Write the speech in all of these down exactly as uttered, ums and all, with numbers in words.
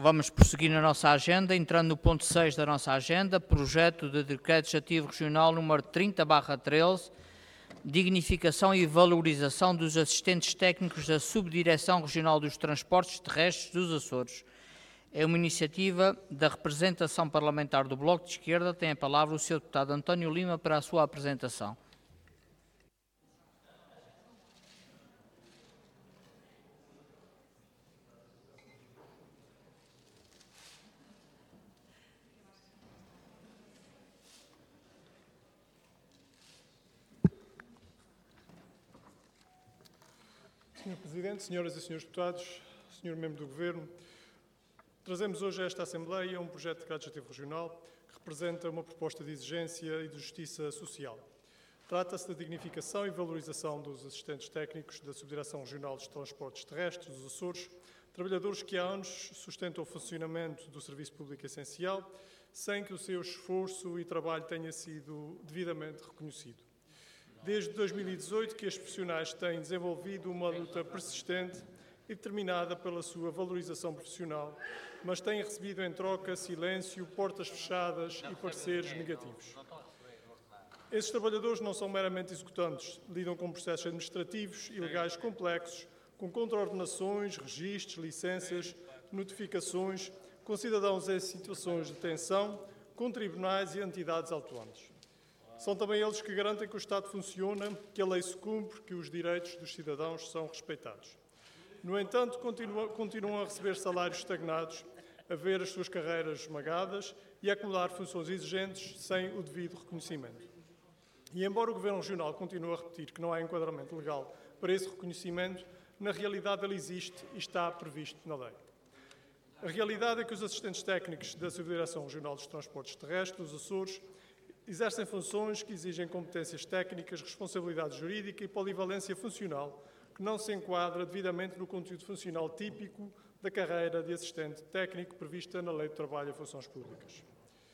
Vamos prosseguir na nossa agenda, entrando no ponto seis da nossa agenda, projeto de Decreto Legislativo Regional número trinta barra treze, dignificação e valorização dos assistentes técnicos da Subdireção Regional dos Transportes Terrestres dos Açores. É uma iniciativa da representação parlamentar do Bloco de Esquerda. Tem a palavra o senhor deputado António Lima para a sua apresentação. senhor Presidente, senhoras e senhores deputados, senhor Membro do Governo, trazemos hoje a esta Assembleia um projeto de Decreto Legislativo Regional que representa uma proposta de exigência e de justiça social. Trata-se da dignificação e valorização dos assistentes técnicos da Subdireção Regional dos Transportes Terrestres dos Açores, trabalhadores que há anos sustentam o funcionamento do serviço público essencial, sem que o seu esforço e trabalho tenha sido devidamente reconhecido. Desde dois mil e dezoito que estes profissionais têm desenvolvido uma luta persistente e determinada pela sua valorização profissional, mas têm recebido em troca silêncio, portas fechadas e pareceres negativos. Esses trabalhadores não são meramente executantes, lidam com processos administrativos e legais complexos, com contraordenações, registros, licenças, notificações, com cidadãos em situações de tensão, com tribunais e entidades autuantes. São também eles que garantem que o Estado funciona, que a lei se cumpre, que os direitos dos cidadãos são respeitados. No entanto, continuam, continuam a receber salários estagnados, a ver as suas carreiras esmagadas e a acumular funções exigentes sem o devido reconhecimento. E embora o Governo Regional continue a repetir que não há enquadramento legal para esse reconhecimento, na realidade ele existe e está previsto na lei. A realidade é que os assistentes técnicos da Subdireção Regional dos Transportes Terrestres dos Açores exercem funções que exigem competências técnicas, responsabilidade jurídica e polivalência funcional, que não se enquadra devidamente no conteúdo funcional típico da carreira de assistente técnico prevista na Lei de Trabalho e Funções Públicas.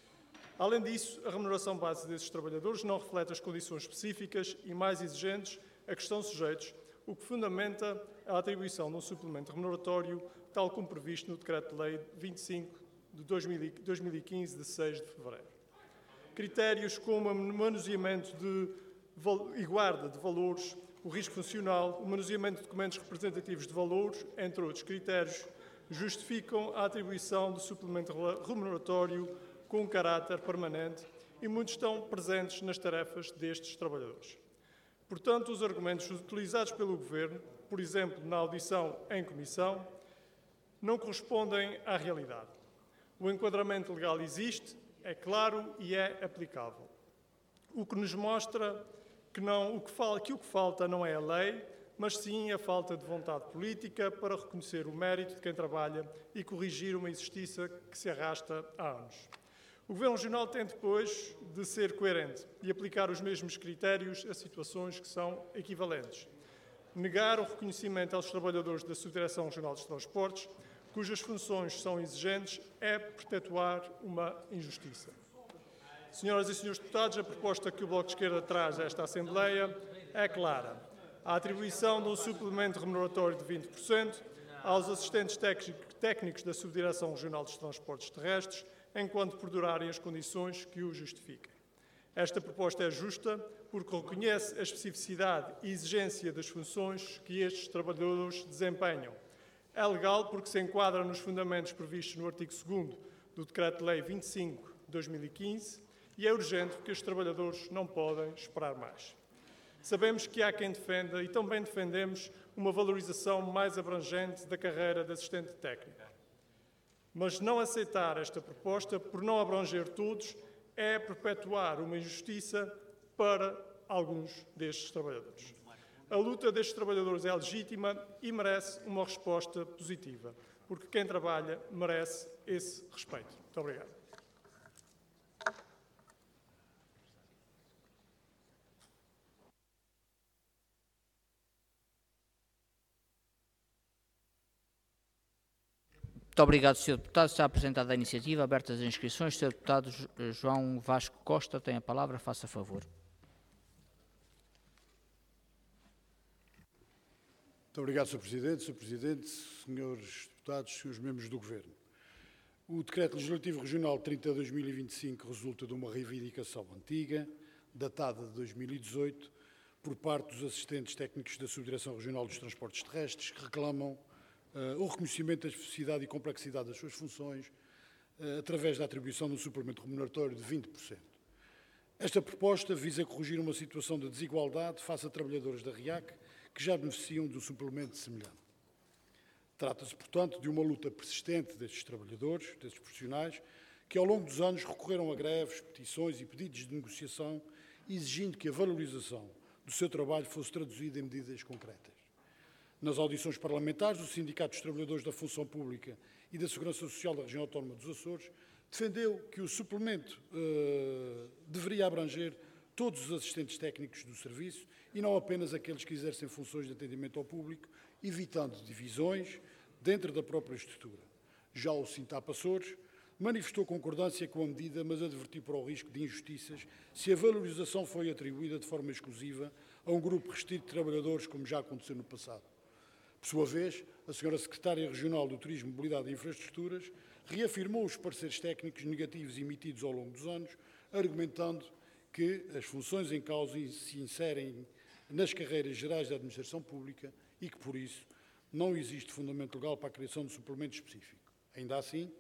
Além disso, a remuneração base desses trabalhadores não reflete as condições específicas e mais exigentes a que estão sujeitos, o que fundamenta a atribuição de um suplemento remuneratório, tal como previsto no Decreto-Lei vinte e cinco de dois mil e quinze, de seis de fevereiro. Critérios como o manuseamento de, e guarda de valores, o risco funcional, o manuseamento de documentos representativos de valores, entre outros critérios, justificam a atribuição de suplemento remuneratório com caráter permanente e muitos estão presentes nas tarefas destes trabalhadores. Portanto, os argumentos utilizados pelo Governo, por exemplo, na audição em comissão, não correspondem à realidade. O enquadramento legal existe, é claro e é aplicável. O que nos mostra que, não, o que, fala, que o que falta não é a lei, mas sim a falta de vontade política para reconhecer o mérito de quem trabalha e corrigir uma injustiça que se arrasta há anos. O Governo Regional tem, depois, de ser coerente e aplicar os mesmos critérios a situações que são equivalentes. Negar o reconhecimento aos trabalhadores da Subdireção Regional dos Transportes, cujas funções são exigentes, é perpetuar uma injustiça. Senhoras e senhores deputados, a proposta que o Bloco de Esquerda traz a esta Assembleia é clara. A atribuição de um suplemento remuneratório de vinte por cento aos assistentes técnicos da Subdireção Regional dos Transportes Terrestres, enquanto perdurarem as condições que o justifiquem. Esta proposta é justa porque reconhece a especificidade e exigência das funções que estes trabalhadores desempenham. É legal porque se enquadra nos fundamentos previstos no artigo segundo do Decreto-Lei vinte e cinco de dois mil e quinze e é urgente porque os trabalhadores não podem esperar mais. Sabemos que há quem defenda e também defendemos uma valorização mais abrangente da carreira de assistente técnico. Mas não aceitar esta proposta, por não abranger todos, é perpetuar uma injustiça para alguns destes trabalhadores. A luta destes trabalhadores é legítima e merece uma resposta positiva, porque quem trabalha merece esse respeito. Muito obrigado. Muito obrigado, senhor Deputado. Está apresentada a iniciativa, abertas as inscrições. senhor Deputado João Vasco Costa tem a palavra. Faça favor. Muito obrigado, senhor Presidente. senhor Presidente, senhores deputados, senhores membros do Governo. O Decreto Legislativo Regional trinta de dois mil e vinte e cinco resulta de uma reivindicação antiga, datada de dois mil e dezoito, por parte dos assistentes técnicos da Subdireção Regional dos Transportes Terrestres, que reclamam uh, o reconhecimento da especificidade e complexidade das suas funções uh, através da atribuição de um suplemento remuneratório de vinte por cento. Esta proposta visa corrigir uma situação de desigualdade face a trabalhadores da RIAC que já beneficiam de um suplemento semelhante. Trata-se, portanto, de uma luta persistente destes trabalhadores, destes profissionais, que ao longo dos anos recorreram a greves, petições e pedidos de negociação, exigindo que a valorização do seu trabalho fosse traduzida em medidas concretas. Nas audições parlamentares, o Sindicato dos Trabalhadores da Função Pública e da Segurança Social da Região Autónoma dos Açores defendeu que o suplemento uh, deveria abranger todos os assistentes técnicos do serviço e não apenas aqueles que exercem funções de atendimento ao público, evitando divisões dentro da própria estrutura. Já o Sintap Açores manifestou concordância com a medida, mas advertiu para o risco de injustiças se a valorização foi atribuída de forma exclusiva a um grupo restrito de trabalhadores, como já aconteceu no passado. Por sua vez, a senhora Secretária Regional do Turismo, Mobilidade e Infraestruturas reafirmou os pareceres técnicos negativos emitidos ao longo dos anos, argumentando que as funções em causa se inserem nas carreiras gerais da administração pública e que, por isso, não existe fundamento legal para a criação de suplemento específico. Ainda assim,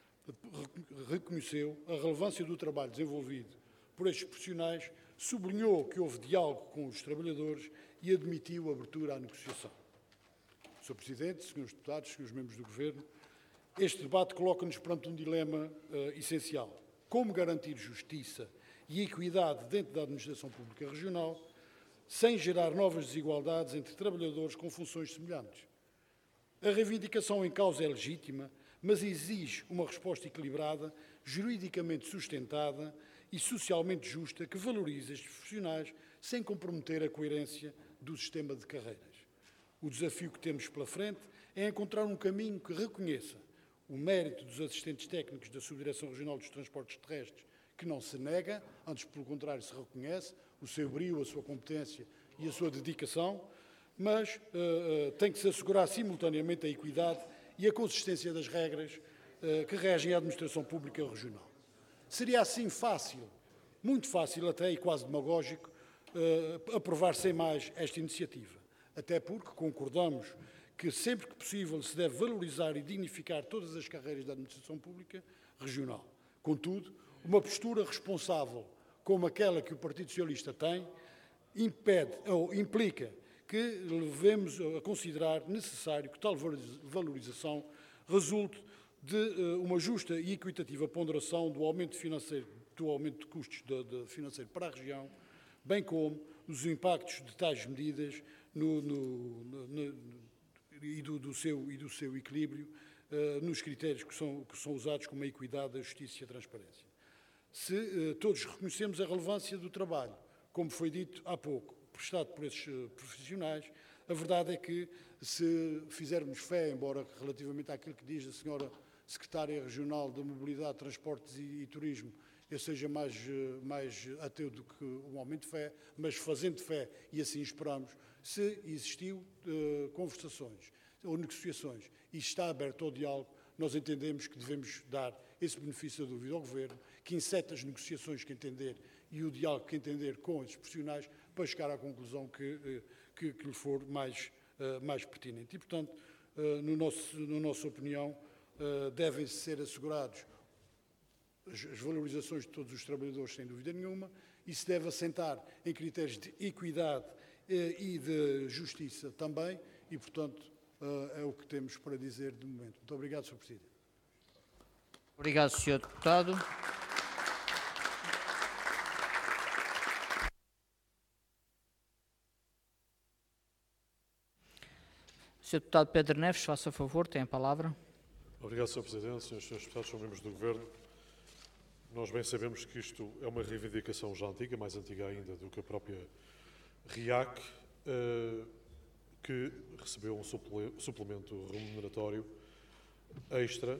reconheceu a relevância do trabalho desenvolvido por estes profissionais, sublinhou que houve diálogo com os trabalhadores e admitiu a abertura à negociação. senhor Presidente, senhores deputados, senhores membros do Governo, este debate coloca-nos perante um dilema uh, essencial. Como garantir justiça e equidade dentro da administração pública regional, sem gerar novas desigualdades entre trabalhadores com funções semelhantes? A reivindicação em causa é legítima, mas exige uma resposta equilibrada, juridicamente sustentada e socialmente justa que valorize estes profissionais sem comprometer a coerência do sistema de carreiras. O desafio que temos pela frente é encontrar um caminho que reconheça o mérito dos assistentes técnicos da Subdireção Regional dos Transportes Terrestres, que não se nega, antes pelo contrário se reconhece, o seu brio, a sua competência e a sua dedicação, mas uh, uh, tem que se assegurar simultaneamente a equidade e a consistência das regras uh, que regem a administração pública regional. Seria assim fácil, muito fácil até e quase demagógico, uh, aprovar sem mais esta iniciativa, até porque concordamos que sempre que possível se deve valorizar e dignificar todas as carreiras da administração pública regional. Contudo, uma postura responsável como aquela que o Partido Socialista tem, impede ou implica que levemos a considerar necessário que tal valorização resulte de uh, uma justa e equitativa ponderação do aumento financeiro, do aumento de custos de, de financeiro para a região, bem como os impactos de tais medidas no, no, no, no, e, do, do seu, e do seu equilíbrio uh, nos critérios que são, que são usados como a equidade, a justiça e a transparência. Se uh, todos reconhecemos a relevância do trabalho, como foi dito há pouco, prestado por esses uh, profissionais, a verdade é que se fizermos fé, embora relativamente àquilo que diz a senhora Secretária Regional da Mobilidade, Transportes e, e Turismo, eu seja mais, uh, mais ateu do que um homem de fé, mas fazendo fé, e assim esperamos, se existiu uh, conversações ou negociações e está aberto ao diálogo, nós entendemos que devemos dar esse benefício da dúvida ao Governo, que encete as negociações que entender e o diálogo que entender com esses profissionais para chegar à conclusão que, que, que lhe for mais, uh, mais pertinente. E, portanto, uh, no nosso, na nossa opinião, uh, devem ser assegurados as, as valorizações de todos os trabalhadores, sem dúvida nenhuma, e se deve assentar em critérios de equidade uh, e de justiça também, e, portanto, uh, é o que temos para dizer de momento. Muito obrigado, senhor Presidente. Obrigado, senhor Deputado. senhor Deputado Pedro Neves, faça favor, tem a palavra. Obrigado, senhor Presidente, senhores, senhores deputados, senhores membros do Governo. Nós bem sabemos que isto é uma reivindicação já antiga, mais antiga ainda do que a própria RIAC, que recebeu um suplemento remuneratório extra.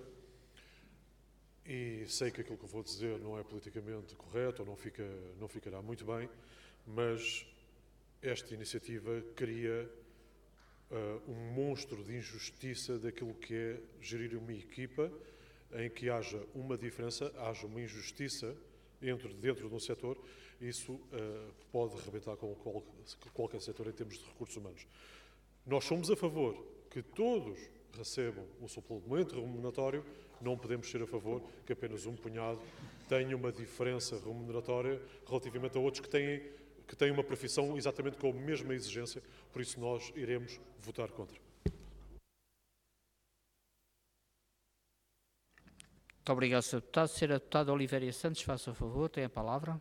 E sei que aquilo que eu vou dizer não é politicamente correto ou não, fica, não ficará muito bem, mas esta iniciativa cria uh, um monstro de injustiça daquilo que é gerir uma equipa em que haja uma diferença, haja uma injustiça entre, dentro de um setor, isso uh, pode rebentar com qual, qualquer setor em termos de recursos humanos. Nós somos a favor que todos recebam um suplemento remuneratório, não podemos ser a favor que apenas um punhado tenha uma diferença remuneratória relativamente a outros que têm, que têm uma profissão exatamente com a mesma exigência, por isso nós iremos votar contra. Muito obrigado, senhor Deputado. Senhora Deputada Oliveira Santos, faça o favor, tem a palavra.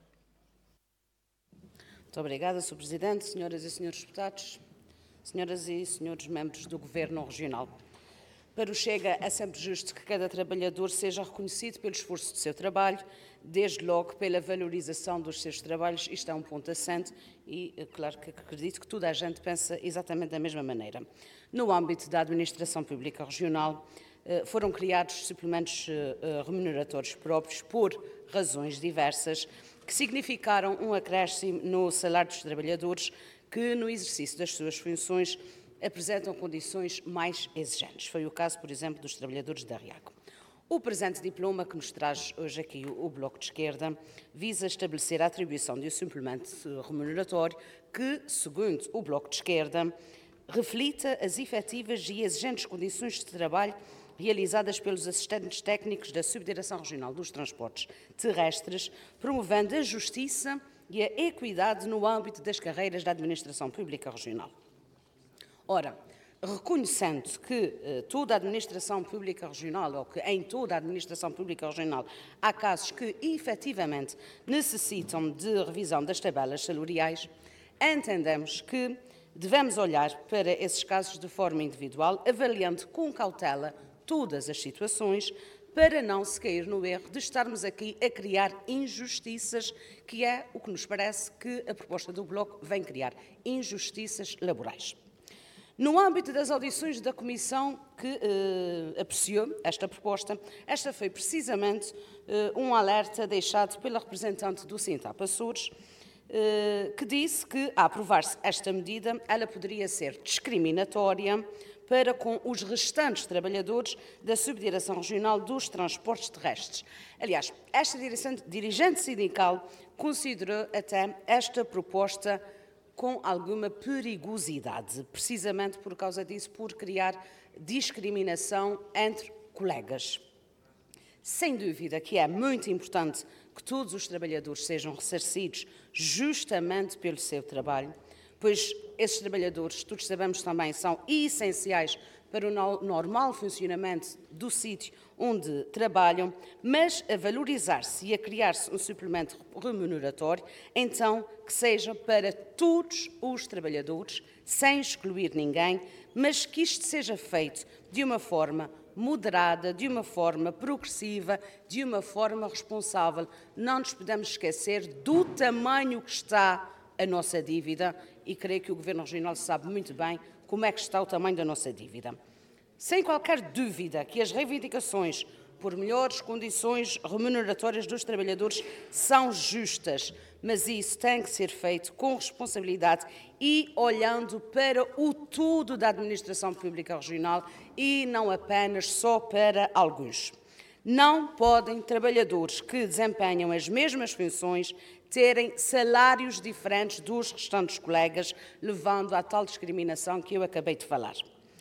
Muito obrigada, senhor Presidente, senhoras e senhores deputados, senhoras e senhores membros do Governo Regional. Para o Chega, é sempre justo que cada trabalhador seja reconhecido pelo esforço do seu trabalho, desde logo pela valorização dos seus trabalhos. Isto é um ponto assente e, claro, que acredito que toda a gente pensa exatamente da mesma maneira. No âmbito da Administração Pública Regional, foram criados suplementos remuneratórios próprios por razões diversas, que significaram um acréscimo no salário dos trabalhadores que, no exercício das suas funções, apresentam condições mais exigentes. Foi o caso, por exemplo, dos trabalhadores da RIACO. O presente diploma que nos traz hoje aqui o Bloco de Esquerda visa estabelecer a atribuição de um suplemento remuneratório que, segundo o Bloco de Esquerda, reflita as efetivas e exigentes condições de trabalho realizadas pelos assistentes técnicos da Subdireção Regional dos Transportes Terrestres, promovendo a justiça e a equidade no âmbito das carreiras da Administração Pública Regional. Ora, reconhecendo que eh, toda a Administração Pública Regional, ou que em toda a Administração Pública Regional há casos que efetivamente necessitam de revisão das tabelas salariais, entendemos que devemos olhar para esses casos de forma individual, avaliando com cautela todas as situações, para não se cair no erro de estarmos aqui a criar injustiças, que é o que nos parece que a proposta do Bloco vem criar, injustiças laborais. No âmbito das audições da Comissão que eh, apreciou esta proposta, esta foi precisamente eh, um alerta deixado pela representante do Sintap Açores, eh, que disse que, a aprovar-se esta medida, ela poderia ser discriminatória para com os restantes trabalhadores da Subdireção Regional dos Transportes Terrestres. Aliás, esta dirigente sindical considerou até esta proposta com alguma perigosidade, precisamente por causa disso, por criar discriminação entre colegas. Sem dúvida que é muito importante que todos os trabalhadores sejam ressarcidos justamente pelo seu trabalho, pois esses trabalhadores, todos sabemos também, são essenciais para o normal funcionamento do sítio onde trabalham, mas a valorizar-se e a criar-se um suplemento remuneratório, então que seja para todos os trabalhadores, sem excluir ninguém, mas que isto seja feito de uma forma moderada, de uma forma progressiva, de uma forma responsável. Não nos podemos esquecer do tamanho que está a nossa dívida, e creio que o Governo Regional sabe muito bem como é que está o tamanho da nossa dívida. Sem qualquer dúvida que as reivindicações por melhores condições remuneratórias dos trabalhadores são justas, mas isso tem que ser feito com responsabilidade e olhando para o todo da Administração Pública Regional e não apenas só para alguns. Não podem trabalhadores que desempenham as mesmas funções terem salários diferentes dos restantes colegas, levando à tal discriminação que eu acabei de falar.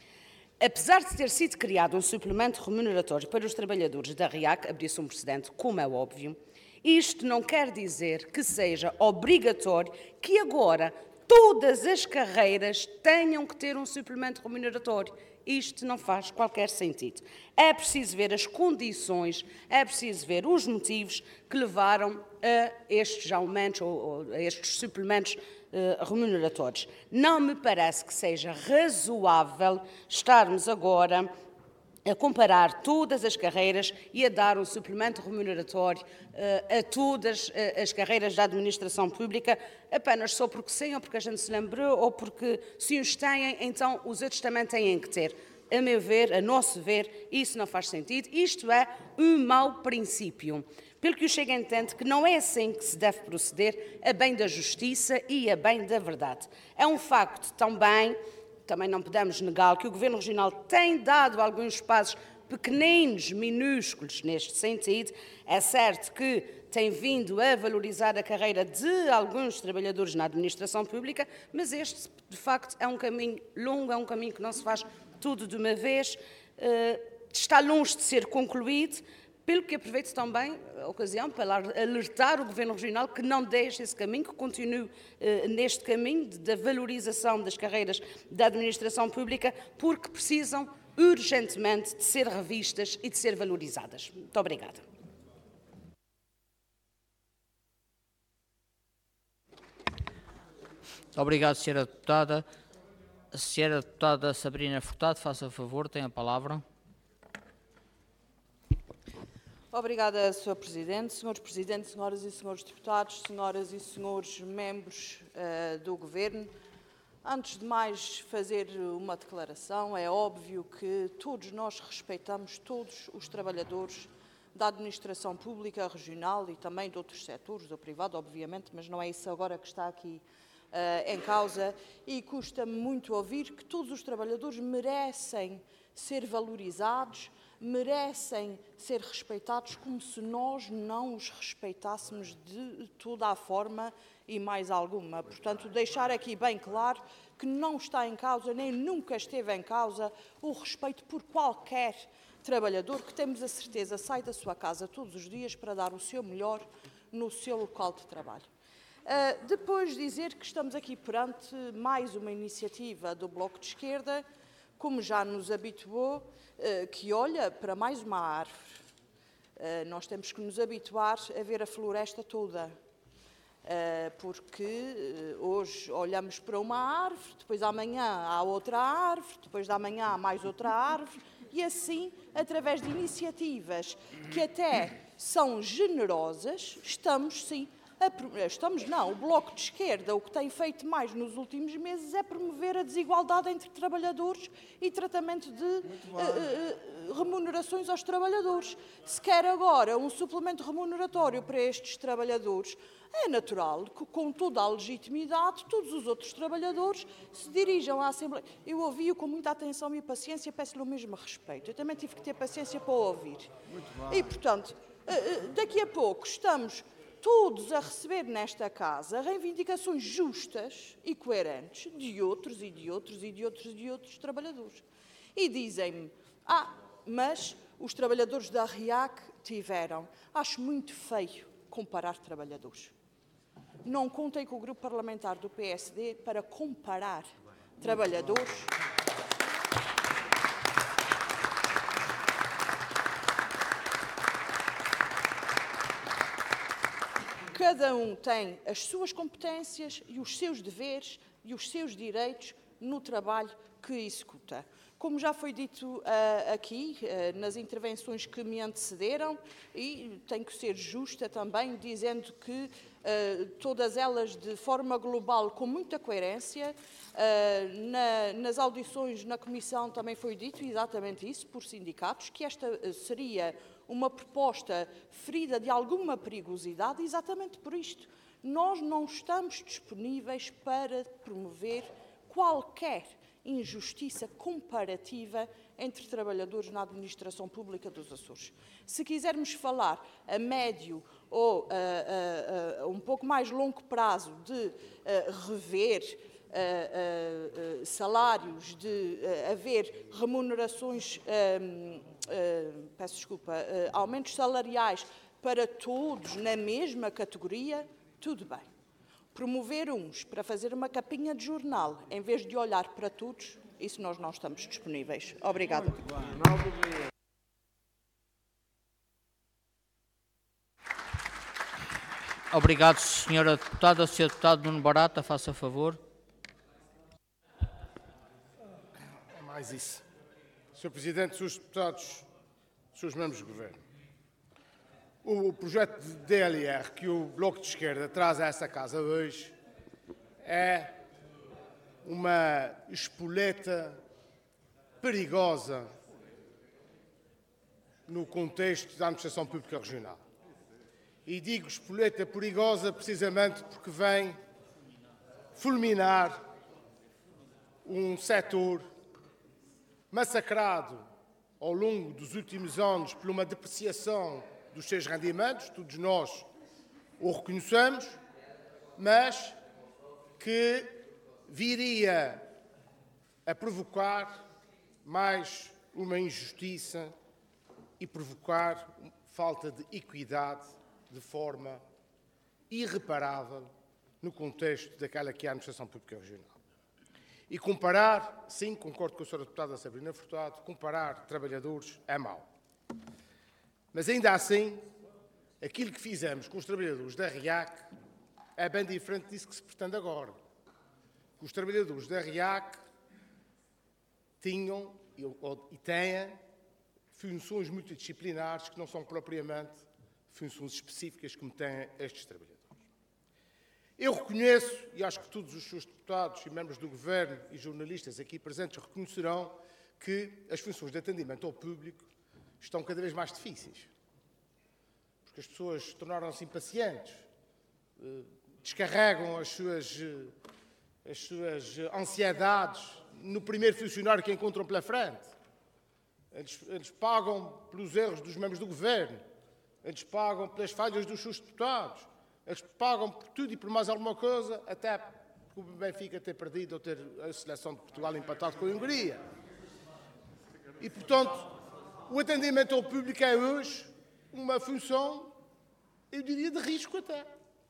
Apesar de ter sido criado um suplemento remuneratório para os trabalhadores da RIAC, abriu-se um precedente, como é óbvio, isto não quer dizer que seja obrigatório que agora todas as carreiras tenham que ter um suplemento remuneratório. Isto não faz qualquer sentido. É preciso ver as condições, é preciso ver os motivos que levaram a estes aumentos ou a estes suplementos uh, remuneratórios. Não me parece que seja razoável estarmos agora a comparar todas as carreiras e a dar um suplemento remuneratório uh, a todas uh, as carreiras da administração pública, apenas só porque sim, ou porque a gente se lembrou, ou porque se uns têm, então os outros também têm que ter. A meu ver, a nosso ver, isso não faz sentido. Isto é um mau princípio. Pelo que o Chega entende que não é assim que se deve proceder a bem da justiça e a bem da verdade. É um facto também, também não podemos negar, que o Governo Regional tem dado alguns passos pequeninos, minúsculos neste sentido. É certo que tem vindo a valorizar a carreira de alguns trabalhadores na administração pública, mas este, de facto, é um caminho longo, é um caminho que não se faz tudo de uma vez, está longe de ser concluído, pelo que aproveito também a ocasião para alertar o Governo Regional que não deixe esse caminho, que continue eh, neste caminho da valorização das carreiras da administração pública, porque precisam urgentemente de ser revistas e de ser valorizadas. Muito obrigada. Obrigado, senhora Deputada. A senhora Deputada Sabrina Furtado, faça favor, tem a palavra. Obrigada, senhor Presidente. senhores Presidentes, senhoras e senhores deputados, senhoras e senhores membros uh, do Governo, antes de mais fazer uma declaração, é óbvio que todos nós respeitamos todos os trabalhadores da administração pública regional e também de outros setores, do privado, obviamente, mas não é isso agora que está aqui uh, em causa, e custa-me muito ouvir que todos os trabalhadores merecem ser valorizados, merecem ser respeitados como se nós não os respeitássemos de toda a forma e mais alguma. Portanto, deixar aqui bem claro que não está em causa, nem nunca esteve em causa, o respeito por qualquer trabalhador que, temos a certeza, sai da sua casa todos os dias para dar o seu melhor no seu local de trabalho. Uh, depois dizer que estamos aqui perante mais uma iniciativa do Bloco de Esquerda, como já nos habituou, que olha para mais uma árvore. Nós temos que nos habituar a ver a floresta toda, porque hoje olhamos para uma árvore, depois amanhã há outra árvore, depois de amanhã há mais outra árvore, e assim, através de iniciativas que até são generosas, estamos, sim, a, estamos não, o Bloco de Esquerda, o que tem feito mais nos últimos meses é promover a desigualdade entre trabalhadores e tratamento de uh, uh, remunerações aos trabalhadores. Se quer agora um suplemento remuneratório para estes trabalhadores, é natural que, com toda a legitimidade, todos os outros trabalhadores se dirijam à Assembleia. Eu ouvi-o com muita atenção e paciência, peço-lhe o mesmo respeito. Eu também tive que ter paciência para o ouvir. E, portanto, daqui a pouco estamos todos a receber nesta casa reivindicações justas e coerentes de outros e de outros e de outros e de outros trabalhadores. E dizem-me, ah, mas os trabalhadores da RIAC tiveram. Acho muito feio comparar trabalhadores. Não contem com o grupo parlamentar do P S D para comparar trabalhadores. Cada um tem as suas competências e os seus deveres e os seus direitos no trabalho que executa. Como já foi dito uh, aqui, uh, nas intervenções que me antecederam, e tenho que ser justa também, dizendo que uh, todas elas de forma global, com muita coerência, uh, na, nas audições na Comissão também foi dito exatamente isso, por sindicatos, que esta uh, seria uma proposta ferida de alguma perigosidade, exatamente por isto. Nós não estamos disponíveis para promover qualquer injustiça comparativa entre trabalhadores na administração pública dos Açores. Se quisermos falar a médio ou a, a, a um pouco mais longo prazo de a, rever a, a, a, salários, de a, haver remunerações, a, a, peço desculpa, a, aumentos salariais para todos na mesma categoria, tudo bem. Promover uns para fazer uma capinha de jornal, em vez de olhar para todos, isso nós não estamos disponíveis. Obrigada. Obrigado, senhora Deputada. senhor Deputado Nuno Barata, faça favor. É mais isso. senhor Presidente, senhores Deputados, senhores Membros do Governo, o projeto de D L R que o Bloco de Esquerda traz a essa casa hoje é uma espoleta perigosa no contexto da administração pública regional. E digo espoleta perigosa precisamente porque vem fulminar um setor massacrado ao longo dos últimos anos por uma depreciação dos seus rendimentos, todos nós o reconhecemos, mas que viria a provocar mais uma injustiça e provocar falta de equidade de forma irreparável no contexto daquela que é a administração pública regional. E comparar, sim, concordo com a senhora deputada Sabrina Furtado, comparar trabalhadores é mau. Mas ainda assim, aquilo que fizemos com os trabalhadores da R I A C é bem diferente disso que se pretende agora. Os trabalhadores da R I A C tinham e têm funções multidisciplinares que não são propriamente funções específicas como têm estes trabalhadores. Eu reconheço, e acho que todos os seus deputados e membros do Governo e jornalistas aqui presentes reconhecerão que as funções de atendimento ao público estão cada vez mais difíceis. Porque as pessoas tornaram-se impacientes, descarregam as suas, as suas ansiedades no primeiro funcionário que encontram pela frente. Eles, eles pagam pelos erros dos membros do Governo, eles pagam pelas falhas dos seus deputados, eles pagam por tudo e por mais alguma coisa, até o Benfica ter perdido ou ter a seleção de Portugal empatado com a Hungria. E, portanto, o atendimento ao público é hoje uma função, eu diria, de risco até.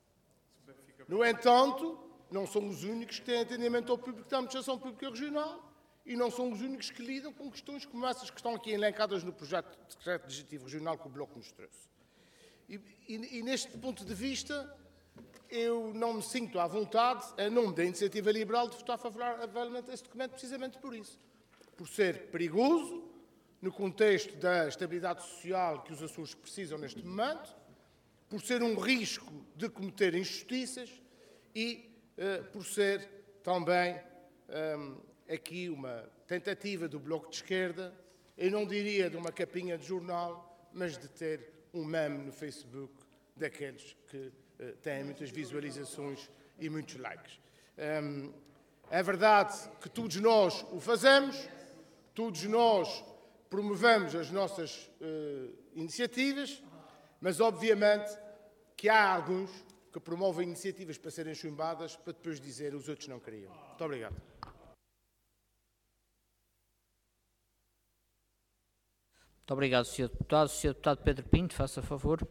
No entanto, não são os únicos que têm atendimento ao público da administração pública regional e não são os únicos que lidam com questões como essas que estão aqui elencadas no projeto de decreto legislativo regional que o Bloco nos trouxe. E, e, e neste ponto de vista, eu não me sinto à vontade, em nome da Iniciativa Liberal, de votar favoravelmente a este documento precisamente por isso. Por ser perigoso, no contexto da estabilidade social que os Açores precisam neste momento, por ser um risco de cometer injustiças e uh, por ser também um, aqui uma tentativa do Bloco de Esquerda, eu não diria de uma capinha de jornal, mas de ter um meme no Facebook daqueles que uh, têm muitas visualizações e muitos likes. Um, é verdade que todos nós o fazemos, todos nós promovemos as nossas uh, iniciativas, mas obviamente que há alguns que promovem iniciativas para serem chumbadas para depois dizer os outros não queriam. Muito obrigado. Muito obrigado, senhor Deputado. senhor Deputado Pedro Pinto, faça favor.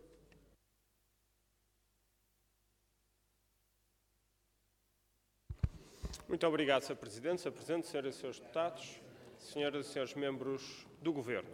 Muito obrigado, senhor Presidente, senhor Presidente, senhoras e senhores deputados, senhoras e senhores membros do Governo.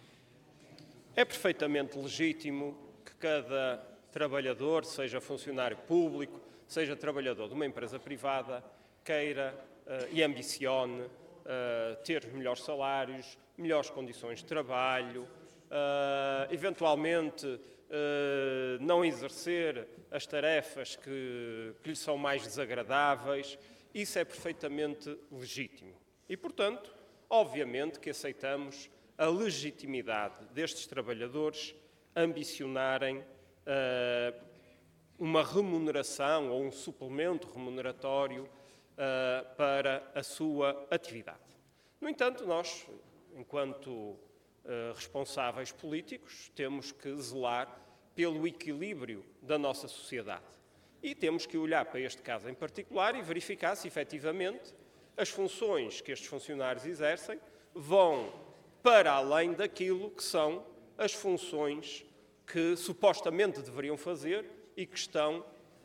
É perfeitamente legítimo que cada trabalhador, seja funcionário público, seja trabalhador de uma empresa privada, queira uh, e ambicione uh, ter melhores salários, melhores condições de trabalho, uh, eventualmente uh, não exercer as tarefas que, que lhe são mais desagradáveis. Isso é perfeitamente legítimo. E, portanto, obviamente que aceitamos a legitimidade destes trabalhadores ambicionarem uh, uma remuneração ou um suplemento remuneratório uh, para a sua atividade. No entanto, nós, enquanto uh, responsáveis políticos, temos que zelar pelo equilíbrio da nossa sociedade. E temos que olhar para este caso em particular e verificar se, efetivamente, as funções que estes funcionários exercem vão para além daquilo que são as funções que supostamente deveriam fazer e que estão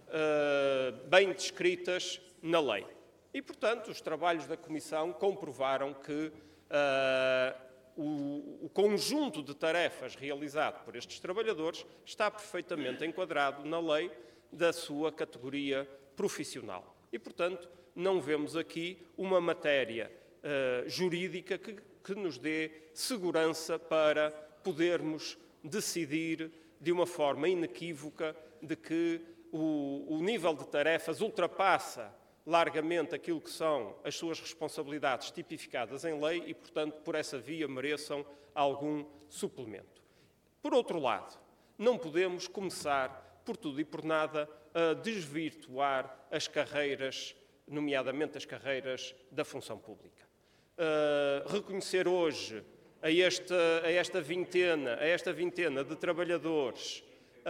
uh, bem descritas na lei. E, portanto, os trabalhos da Comissão comprovaram que uh, o, o conjunto de tarefas realizado por estes trabalhadores está perfeitamente enquadrado na lei da sua categoria profissional. E, portanto, não vemos aqui uma matéria uh, jurídica que, que nos dê segurança para podermos decidir de uma forma inequívoca de que o, o nível de tarefas ultrapassa largamente aquilo que são as suas responsabilidades tipificadas em lei e, portanto, por essa via mereçam algum suplemento. Por outro lado, não podemos começar por tudo e por nada, a desvirtuar as carreiras, nomeadamente as carreiras da função pública. Uh, reconhecer hoje a esta, a esta, vintena, a esta vintena de trabalhadores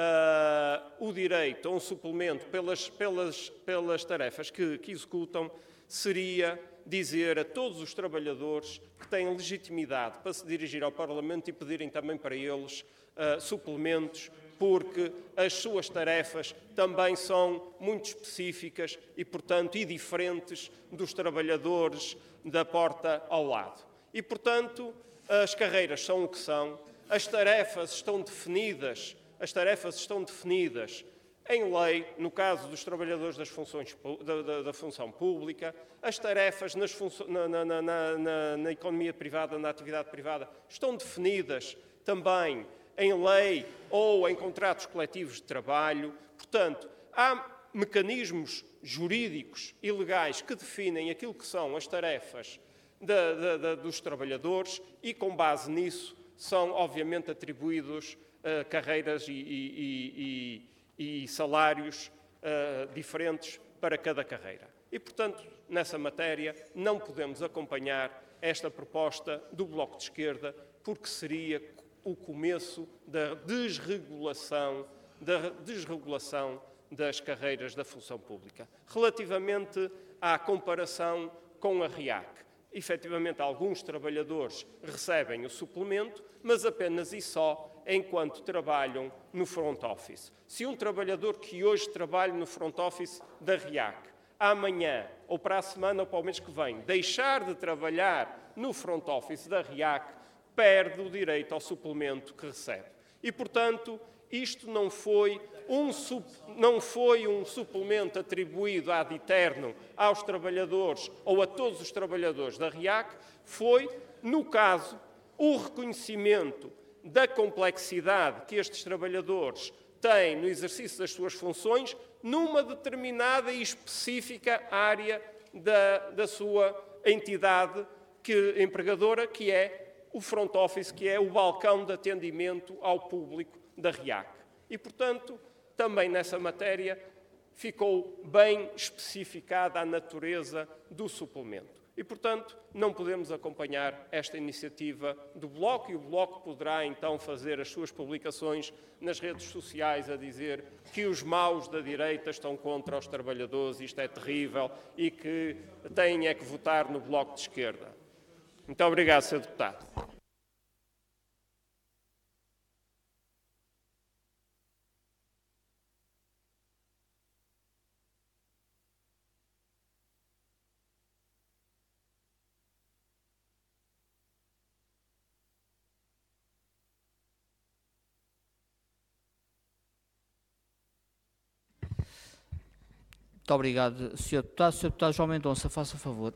uh, o direito a um suplemento pelas, pelas, pelas tarefas que, que executam, seria dizer a todos os trabalhadores que têm legitimidade para se dirigir ao Parlamento e pedirem também para eles uh, suplementos, porque as suas tarefas também são muito específicas e, portanto, e diferentes dos trabalhadores da porta ao lado. E, portanto, as carreiras são o que são, as tarefas estão definidas, as tarefas estão definidas em lei, no caso dos trabalhadores das funções, da, da, da função pública, as tarefas nas funço, na, na, na, na, na economia privada, na atividade privada, estão definidas também em lei ou em contratos coletivos de trabalho. Portanto, há mecanismos jurídicos e legais que definem aquilo que são as tarefas da, da, da, dos trabalhadores e, com base nisso, são, obviamente, atribuídos uh, carreiras e, e, e, e salários uh, diferentes para cada carreira. E, portanto, nessa matéria, não podemos acompanhar esta proposta do Bloco de Esquerda, porque seria o começo da desregulação, da desregulação das carreiras da função pública. Relativamente à comparação com a RIAC, efetivamente, alguns trabalhadores recebem o suplemento, mas apenas e só enquanto trabalham no front office. Se um trabalhador que hoje trabalha no front office da RIAC, amanhã, ou para a semana, ou para o mês que vem, deixar de trabalhar no front office da RIAC, perde o direito ao suplemento que recebe. E, portanto, isto não foi um, não foi um suplemento atribuído ad eterno aos trabalhadores ou a todos os trabalhadores da RIAC, foi, no caso, o reconhecimento da complexidade que estes trabalhadores têm no exercício das suas funções numa determinada e específica área da, da sua entidade que, empregadora, que é o front office, que é o balcão de atendimento ao público da RIAC. E, portanto, também nessa matéria ficou bem especificada a natureza do suplemento. E, portanto, não podemos acompanhar esta iniciativa do Bloco, e o Bloco poderá então fazer as suas publicações nas redes sociais a dizer que os maus da direita estão contra os trabalhadores, isto é terrível, e que têm é que votar no Bloco de Esquerda. Muito obrigado, senhor Deputado. Muito obrigado, senhor Deputado. senhor Deputado João Mendonça, faça favor.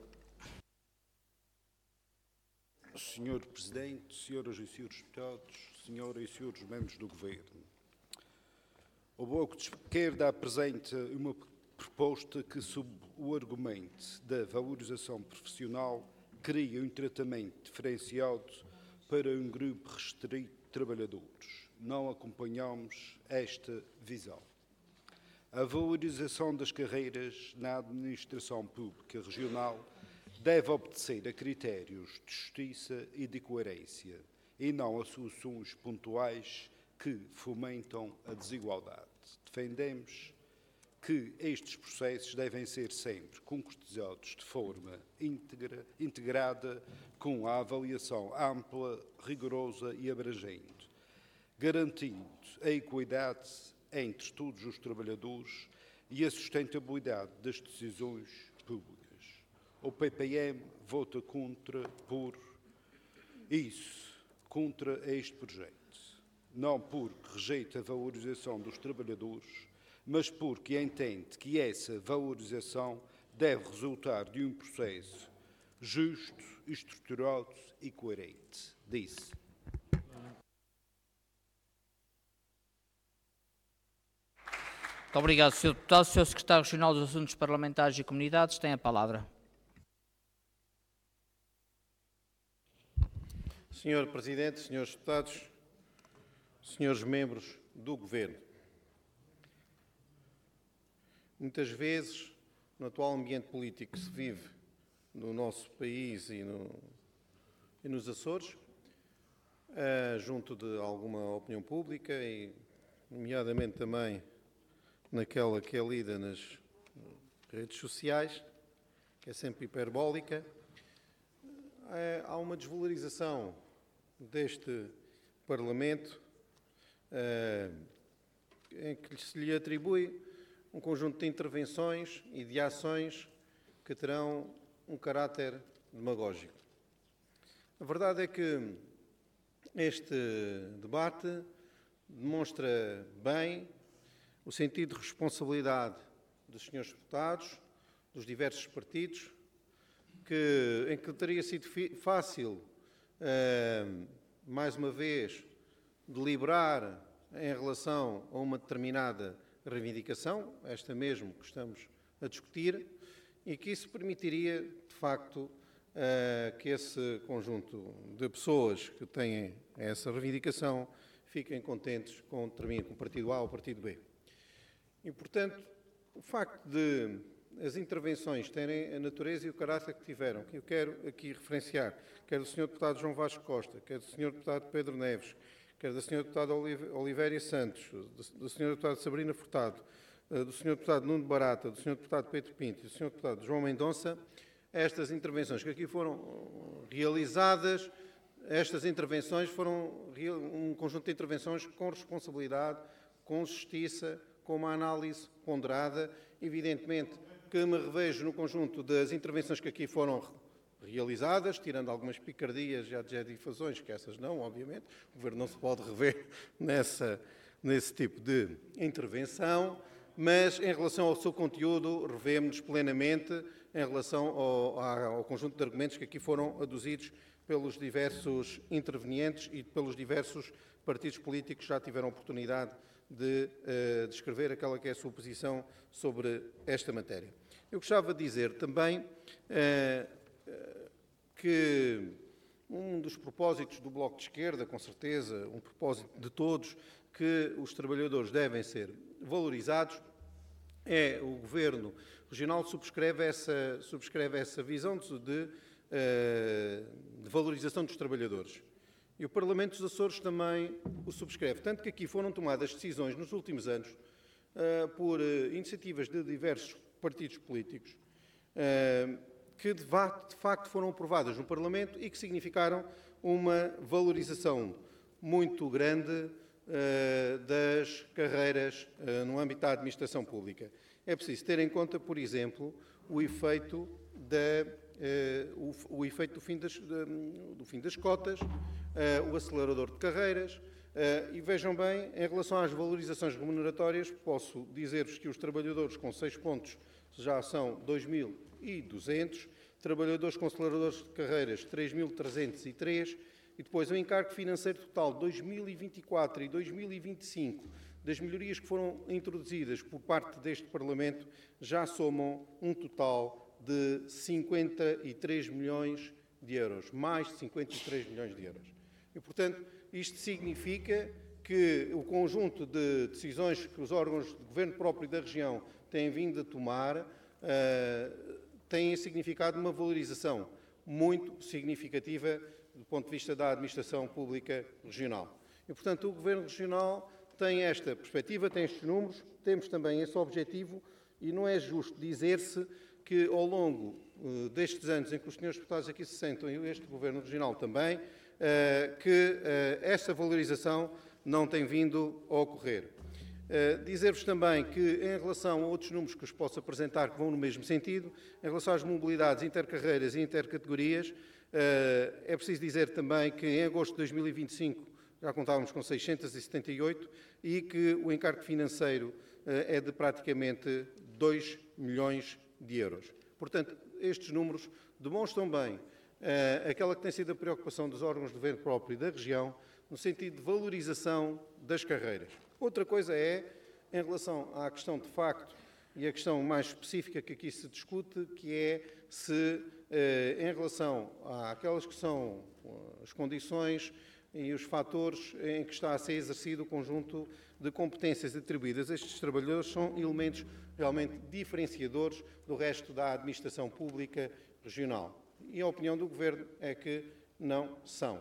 senhor Presidente, senhoras e senhores deputados, senhoras e senhores membros do Governo, o Bloco de Esquerda apresenta uma proposta que, sob o argumento da valorização profissional, cria um tratamento diferenciado para um grupo restrito de trabalhadores. Não acompanhamos esta visão. A valorização das carreiras na administração pública regional deve obedecer a critérios de justiça e de coerência e não a soluções pontuais que fomentam a desigualdade. Defendemos que estes processos devem ser sempre concretizados de forma íntegra, integrada com a avaliação ampla, rigorosa e abrangente, garantindo a equidade entre todos os trabalhadores e a sustentabilidade das decisões públicas. O P P M vota contra por isso, contra este projeto. Não porque rejeita a valorização dos trabalhadores, mas porque entende que essa valorização deve resultar de um processo justo, estruturado e coerente. Disse. Muito obrigado, senhor Deputado. senhor Secretário Regional dos Assuntos Parlamentares e Comunidades tem a palavra. senhor Presidente, senhores Deputados, senhores membros do Governo, muitas vezes, no atual ambiente político que se vive no nosso país e, no, e nos Açores, uh, junto de alguma opinião pública e, nomeadamente, também naquela que é lida nas redes sociais, que é sempre hiperbólica. Uh, há uma desvalorização deste Parlamento uh, em que se lhe atribui um conjunto de intervenções e de ações que terão um caráter demagógico. A verdade é que este debate demonstra bem o sentido de responsabilidade dos senhores deputados, dos diversos partidos, que, em que teria sido fácil, uh, mais uma vez, deliberar em relação a uma determinada reivindicação, esta mesmo que estamos a discutir, e que isso permitiria, de facto, uh, que esse conjunto de pessoas que têm essa reivindicação fiquem contentes com, com o partido A ou o partido B. E, portanto, o facto de as intervenções terem a natureza e o caráter que tiveram, que eu quero aqui referenciar, quer do senhor deputado João Vasco Costa, quer do senhor deputado Pedro Neves, quer da senhora deputada Olivéria Santos, da senhora deputada Sabrina Furtado, do senhor deputado Nuno Barata, do senhor deputado Pedro Pinto e do senhor deputado João Mendonça, estas intervenções que aqui foram realizadas, estas intervenções foram um conjunto de intervenções com responsabilidade, com justiça, com uma análise ponderada. Evidentemente que me revejo no conjunto das intervenções que aqui foram realizadas, tirando algumas picardias e adjetivações, que essas não, obviamente. O Governo não se pode rever nessa, nesse tipo de intervenção, mas em relação ao seu conteúdo, revemos-nos plenamente em relação ao, ao conjunto de argumentos que aqui foram aduzidos pelos diversos intervenientes e pelos diversos partidos políticos que já tiveram oportunidade de uh, descrever aquela que é a sua posição sobre esta matéria. Eu gostava de dizer também uh, uh, que um dos propósitos do Bloco de Esquerda, com certeza, um propósito de todos, que os trabalhadores devem ser valorizados, é o Governo Regional subscreve essa, subscreve essa visão de, de, de valorização dos trabalhadores. E o Parlamento dos Açores também o subscreve. Tanto que aqui foram tomadas decisões nos últimos anos uh, por uh, iniciativas de diversos partidos políticos uh, que de, de facto foram aprovadas no Parlamento e que significaram uma valorização muito grande uh, das carreiras uh, no âmbito da administração pública. É preciso ter em conta, por exemplo, o efeito, da, uh, o, o efeito do, fim das, uh, do fim das cotas, uh, o acelerador de carreiras, uh, e vejam bem, em relação às valorizações remuneratórias, posso dizer-vos que os trabalhadores com seis pontos já são dois mil e duzentos, trabalhadores com aceleradores de carreiras três mil trezentos e três, e depois o encargo financeiro total dois mil e vinte e quatro e dois mil e vinte e cinco, das melhorias que foram introduzidas por parte deste Parlamento, já somam um total de cinquenta e três milhões de euros, mais de cinquenta e três milhões de euros. E, portanto, isto significa que o conjunto de decisões que os órgãos de governo próprio da região têm vindo a tomar uh, têm significado uma valorização muito significativa do ponto de vista da administração pública regional. E, portanto, o Governo Regional tem esta perspectiva, tem estes números, temos também esse objetivo e não é justo dizer-se que ao longo uh, destes anos em que os senhores deputados aqui se sentam e este Governo Regional também, uh, que uh, esta valorização não tem vindo a ocorrer. Uh, Dizer-vos também que, em relação a outros números que os posso apresentar que vão no mesmo sentido, em relação às mobilidades intercarreiras e intercategorias, uh, é preciso dizer também que em agosto de dois mil e vinte e cinco já contávamos com seiscentos e setenta e oito e que o encargo financeiro uh, é de praticamente dois milhões de euros. Portanto, estes números demonstram bem uh, aquela que tem sido a preocupação dos órgãos de governo próprio e da região no sentido de valorização das carreiras. Outra coisa é, em relação à questão de facto e a questão mais específica que aqui se discute, que é se, uh, em relação àquelas que são as condições e os fatores em que está a ser exercido o conjunto de competências atribuídas a estes trabalhadores são elementos realmente diferenciadores do resto da administração pública regional. E a opinião do Governo é que não são.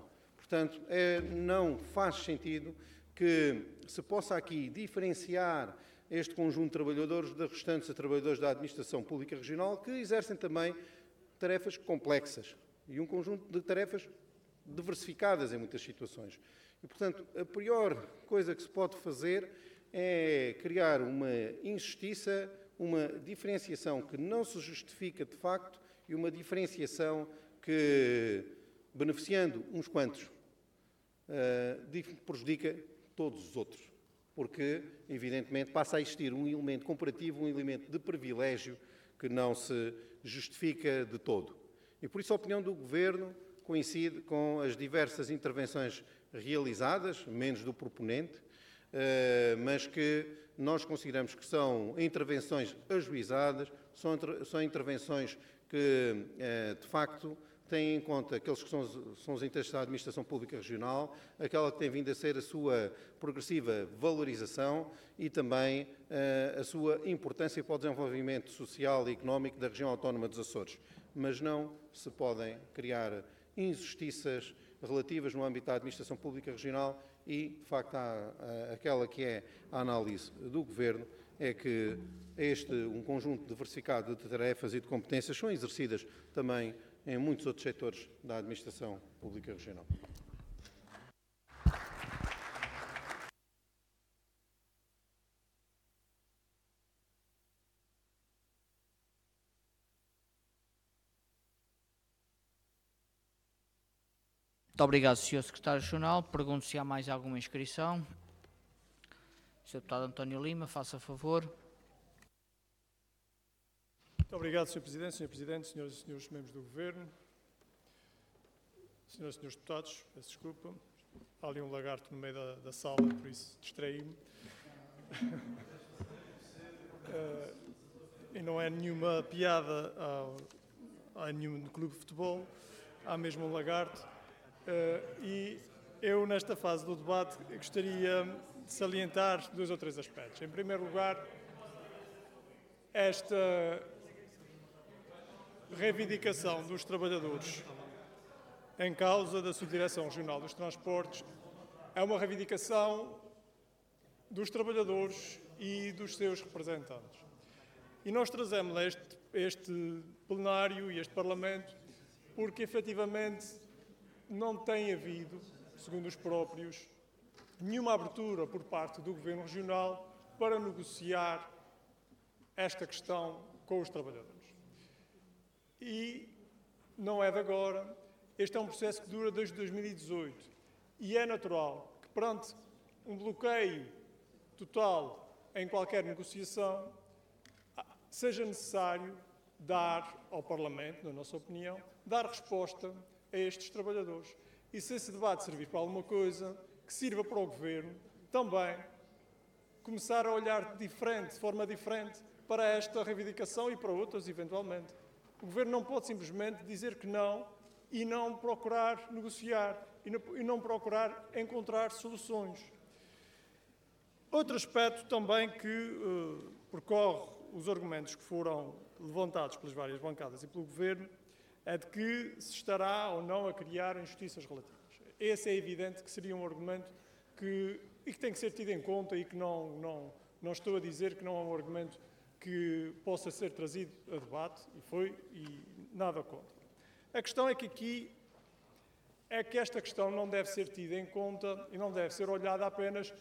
Portanto, é, não faz sentido que se possa aqui diferenciar este conjunto de trabalhadores dos restantes trabalhadores da administração pública regional que exercem também tarefas complexas e um conjunto de tarefas diversificadas em muitas situações. E, portanto, a pior coisa que se pode fazer é criar uma injustiça, uma diferenciação que não se justifica de facto e uma diferenciação que, beneficiando uns quantos, uh, prejudica todos os outros. Porque, evidentemente, passa a existir um elemento comparativo, um elemento de privilégio que não se justifica de todo. E por isso a opinião do Governo coincide com as diversas intervenções realizadas, menos do proponente, mas que nós consideramos que são intervenções ajuizadas, são, são intervenções que, de facto, têm em conta aqueles que são, são os interesses da administração pública regional, aquela que tem vindo a ser a sua progressiva valorização e também uh, a sua importância para o desenvolvimento social e económico da região autónoma dos Açores. Mas não se podem criar injustiças relativas no âmbito da administração pública regional e, de facto, há, há, aquela que é a análise do Governo é que este, um conjunto diversificado de tarefas e de competências são exercidas também em muitos outros setores da administração pública regional. Muito obrigado, senhor Secretário Regional. Pergunto se há mais alguma inscrição. senhor Deputado António Lima, faça favor. Muito obrigado, senhor Presidente. senhor Presidente, senhoras e senhores membros do Governo, senhoras e senhores deputados, peço desculpa, há ali um lagarto no meio da, da sala, por isso distraí-me. uh, e não é nenhuma piada ao, a nenhum clube de futebol, há mesmo um lagarto. Uh, e eu, nesta fase do debate, gostaria de salientar dois ou três aspectos. Em primeiro lugar, esta reivindicação dos trabalhadores em causa da Subdireção Regional dos Transportes é uma reivindicação dos trabalhadores e dos seus representantes. E nós trazemos este, este plenário e este Parlamento porque, efetivamente, não tem havido, segundo os próprios, nenhuma abertura por parte do Governo Regional para negociar esta questão com os trabalhadores. E não é de agora, este é um processo que dura desde dois mil e dezoito e é natural que, perante um bloqueio total em qualquer negociação, seja necessário dar ao Parlamento, na nossa opinião, dar resposta a estes trabalhadores. E se esse debate servir para alguma coisa, que sirva para o Governo também começar a olhar diferente, de forma diferente, para esta reivindicação e para outras, eventualmente. O Governo não pode simplesmente dizer que não e não procurar negociar e não procurar encontrar soluções. Outro aspecto também que uh, percorre os argumentos que foram levantados pelas várias bancadas e pelo Governo é de que se estará ou não a criar injustiças relativas. Esse é evidente que seria um argumento que, e que tem que ser tido em conta e que não, não, não estou a dizer que não é um argumento que possa ser trazido a debate, e foi, e nada contra. A questão é que aqui, é que esta questão não deve ser tida em conta e não deve ser olhada apenas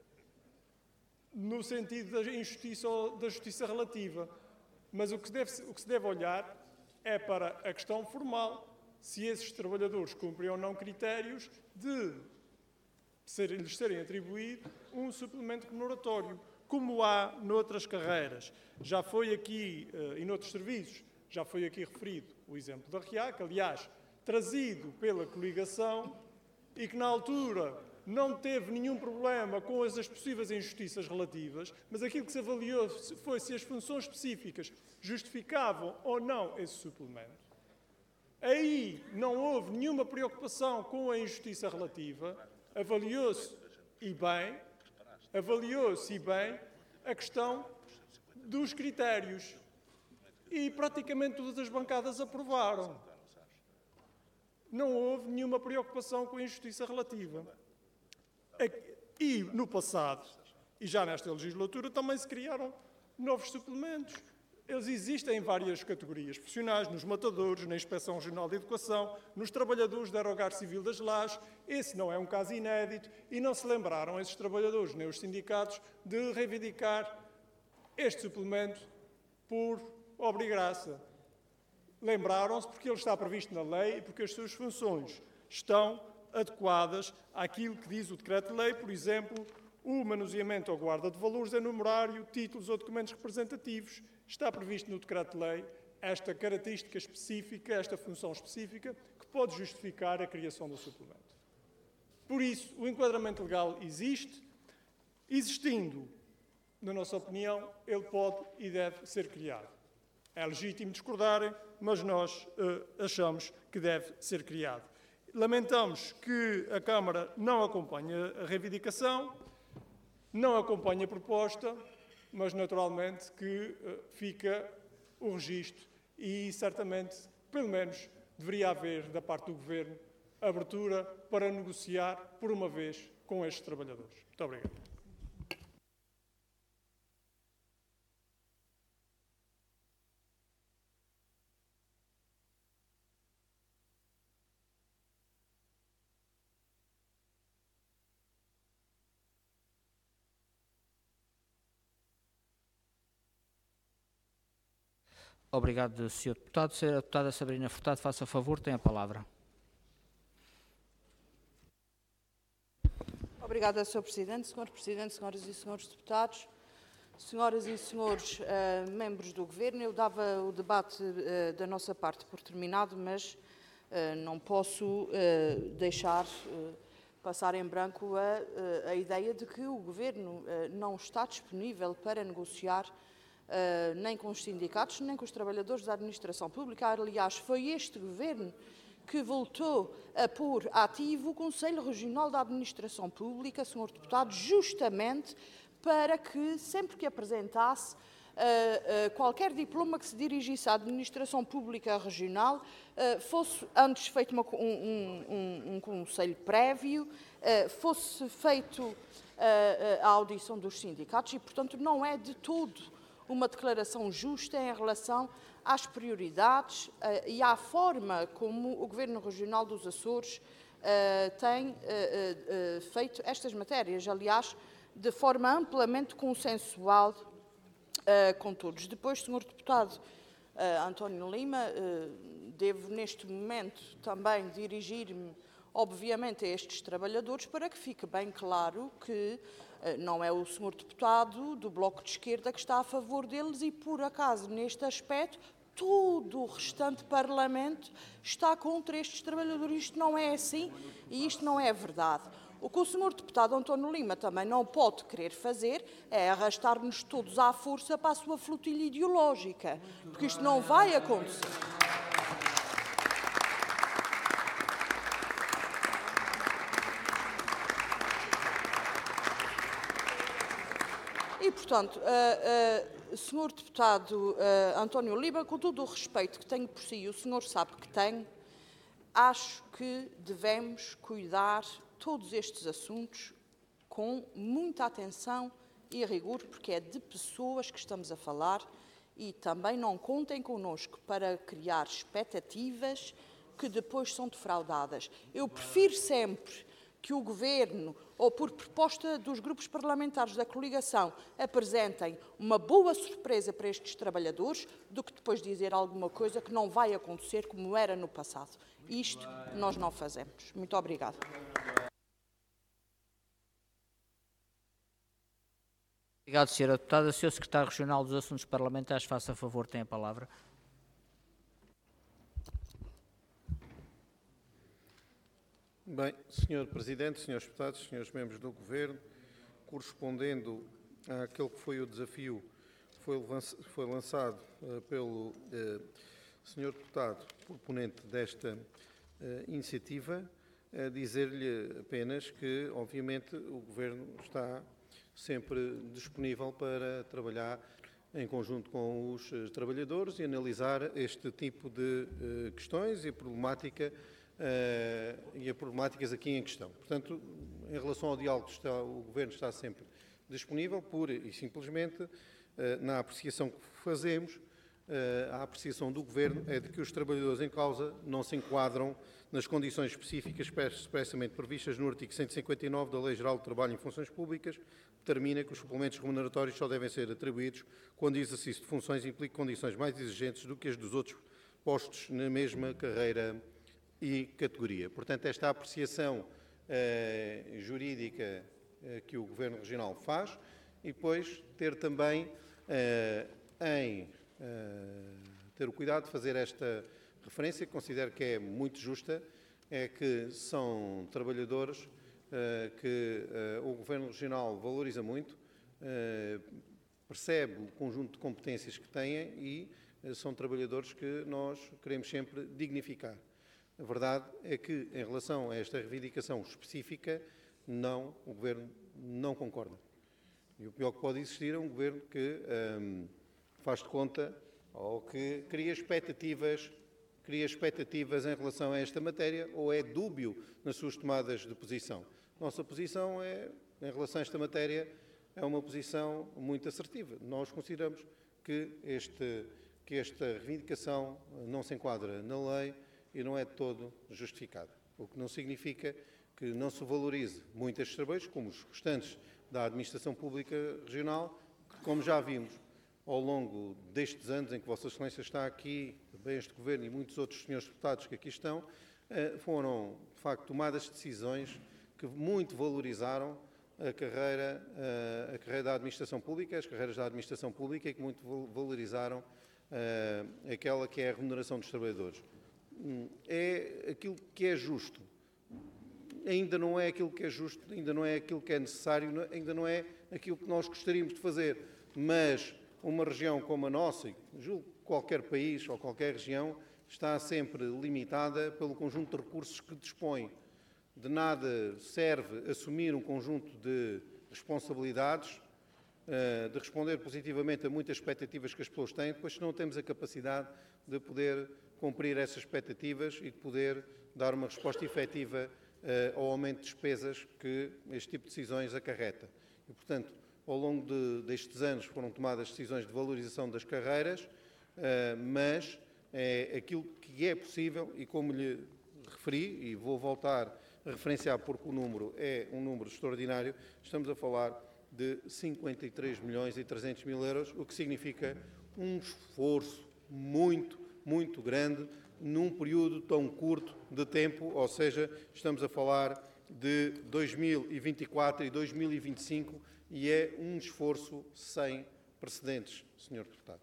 no sentido da injustiça ou da justiça relativa, mas o que, deve, o que se deve olhar é para a questão formal, se esses trabalhadores cumprem ou não critérios de ser, lhes serem atribuído um suplemento remuneratório, como há noutras carreiras. Já foi aqui, uh, e noutros serviços, já foi aqui referido o exemplo da R I A C, aliás, trazido pela coligação, e que na altura não teve nenhum problema com as, as possíveis injustiças relativas, mas aquilo que se avaliou foi se as funções específicas justificavam ou não esse suplemento. Aí não houve nenhuma preocupação com a injustiça relativa, avaliou-se, e bem, avaliou-se e bem a questão dos critérios. E praticamente todas as bancadas aprovaram. não houve nenhuma preocupação com a injustiça relativa. E, no passado, e já nesta legislatura, também se criaram novos suplementos. Eles existem em várias categorias profissionais, nos matadores, na Inspeção Regional de Educação, nos trabalhadores da Aerogar Civil das Lajes. Esse não é um caso inédito e não se lembraram esses trabalhadores, nem os sindicatos, de reivindicar este suplemento por obrigraça. Lembraram-se porque ele está previsto na lei e porque as suas funções estão adequadas àquilo que diz o Decreto-Lei, por exemplo, o manuseamento ou guarda de valores em numerário, títulos ou documentos representativos. Está previsto no Decreto-Lei esta característica específica, esta função específica, que pode justificar a criação do suplemento. Por isso, o enquadramento legal existe. Existindo, na nossa opinião, ele pode e deve ser criado. É legítimo discordarem, mas nós uh, achamos que deve ser criado. Lamentamos que a Câmara não acompanhe a reivindicação, não acompanhe a proposta, mas naturalmente que uh, fica o registro e certamente, pelo menos, deveria haver da parte do Governo abertura para negociar por uma vez com estes trabalhadores. Muito obrigado. Obrigado, senhor Deputado. Senhora Deputada Sabrina Furtado, faça favor, tem a palavra. Obrigada, senhor Presidente. senhor Presidente, senhoras e senhores deputados, senhoras e senhores uh, membros do Governo, eu dava o debate uh, da nossa parte por terminado, mas uh, não posso uh, deixar uh, passar em branco a, a ideia de que o Governo uh, não está disponível para negociar Uh, nem com os sindicatos, nem com os trabalhadores da administração pública. Aliás, foi este Governo que voltou a pôr ativo o Conselho Regional da Administração Pública, senhor Deputado, justamente para que, sempre que apresentasse uh, uh, qualquer diploma que se dirigisse à Administração Pública Regional, uh, fosse antes feito uma, um, um, um, um conselho prévio, uh, fosse feito uh, uh, a audição dos sindicatos e, portanto, não é de todo uma declaração justa em relação às prioridades uh, e à forma como o Governo Regional dos Açores uh, tem uh, uh, feito estas matérias, aliás, de forma amplamente consensual uh, com todos. Depois, senhor Deputado uh, António Lima, uh, devo neste momento também dirigir-me, obviamente, a estes trabalhadores para que fique bem claro que não é o senhor Deputado do Bloco de Esquerda que está a favor deles e, por acaso, neste aspecto, todo o restante Parlamento está contra estes trabalhadores. Isto não é assim e isto não é verdade. O que o senhor Deputado António Lima também não pode querer fazer é arrastar-nos todos à força para a sua flotilha ideológica, porque isto não vai acontecer. E, portanto, uh, uh, senhor Deputado uh, António Lima, com todo o respeito que tenho por si, e o senhor sabe que tenho, acho que devemos cuidar todos estes assuntos com muita atenção e rigor, porque é de pessoas que estamos a falar e também não contem connosco para criar expectativas que depois são defraudadas. Eu prefiro sempre que o Governo, ou por proposta dos grupos parlamentares da coligação, apresentem uma boa surpresa para estes trabalhadores, do que depois dizer alguma coisa que não vai acontecer como era no passado. Isto nós não fazemos. Muito obrigada. Obrigado, senhora Deputada. senhor Secretário Regional dos Assuntos Parlamentares, faça favor, tem a palavra. Bem, senhor Presidente, senhores Deputados, senhores membros do Governo, correspondendo àquele que foi o desafio que foi, foi lançado uh, pelo uh, senhor Deputado, proponente desta uh, iniciativa, uh, dizer-lhe apenas que, obviamente, o Governo está sempre disponível para trabalhar em conjunto com os uh, trabalhadores e analisar este tipo de uh, questões e problemática uh, e a problemáticas aqui em questão. Portanto, em relação ao diálogo, está, o Governo está sempre disponível, pura e simplesmente, uh, na apreciação que fazemos, uh, a apreciação do Governo é de que os trabalhadores em causa não se enquadram nas condições específicas expressamente previstas no artigo cento e cinquenta e nove da Lei Geral do Trabalho em Funções Públicas, que determina que os suplementos remuneratórios só devem ser atribuídos quando o exercício de funções implica condições mais exigentes do que as dos outros postos na mesma carreira e categoria. Portanto, esta apreciação eh, jurídica eh, que o Governo Regional faz e depois ter também eh, em eh, ter o cuidado de fazer esta referência, que considero que é muito justa, é que são trabalhadores uh, que uh, o Governo Regional valoriza muito, uh, percebe o conjunto de competências que têm e uh, são trabalhadores que nós queremos sempre dignificar. A verdade é que, em relação a esta reivindicação específica, não, o Governo não concorda. E o pior que pode existir é um Governo que um, faz de conta ou que cria expectativas cria expectativas em relação a esta matéria ou é dúbio nas suas tomadas de posição. Nossa posição é, em relação a esta matéria, é uma posição muito assertiva. Nós consideramos que, este, que esta reivindicação não se enquadra na lei e não é de todo justificada. O que não significa que não se valorize muito estes trabalhos, como os restantes da administração pública regional, que, como já vimos, ao longo destes anos em que Vossa Excelência está aqui, também este Governo e muitos outros senhores deputados que aqui estão, foram, de facto, tomadas decisões que muito valorizaram a carreira, a carreira da administração pública, as carreiras da administração pública e que muito valorizaram aquela que é a remuneração dos trabalhadores. É aquilo que é justo. Ainda não é aquilo que é justo, ainda não é aquilo que é necessário, ainda não é aquilo que nós gostaríamos de fazer, mas uma região como a nossa, e julgo que qualquer país ou qualquer região, está sempre limitada pelo conjunto de recursos que dispõe. De nada serve assumir um conjunto de responsabilidades, de responder positivamente a muitas expectativas que as pessoas têm, depois se não temos a capacidade de poder cumprir essas expectativas e de poder dar uma resposta efetiva ao aumento de despesas que este tipo de decisões acarreta. E, portanto, ao longo de, destes anos foram tomadas decisões de valorização das carreiras, uh, mas é aquilo que é possível e, como lhe referi, e vou voltar a referenciar porque o número é um número extraordinário, estamos a falar de cinquenta e três milhões e trezentos mil euros, o que significa um esforço muito, muito grande num período tão curto de tempo, ou seja, estamos a falar de dois mil e vinte e quatro e dois mil e vinte e cinco, e é um esforço sem precedentes, senhor Deputado.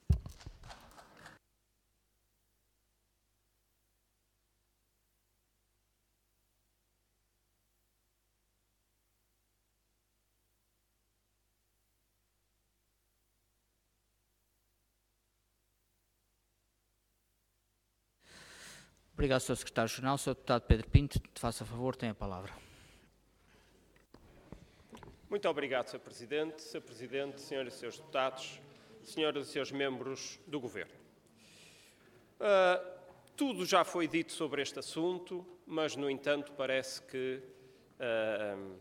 Obrigado, senhor Secretário-Geral. senhor Deputado Pedro Pinto, te faça favor, tem a palavra. Muito obrigado, senhor Presidente. senhor Presidente, senhoras e senhores deputados, senhoras e senhores membros do Governo. Uh, tudo já foi dito sobre este assunto, mas, no entanto, parece que uh,